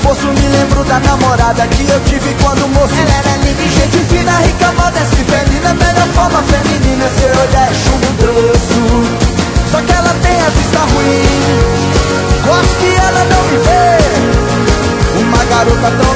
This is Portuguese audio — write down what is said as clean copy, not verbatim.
poço, me lembro da namorada que eu tive quando moço. Ela era linda e gente fina, rica, modesta e felina, melhor forma feminina, seu olhar é chumbo grosso. Só que ela tem a vista ruim, gosto que ela não me vê. Uma garota tão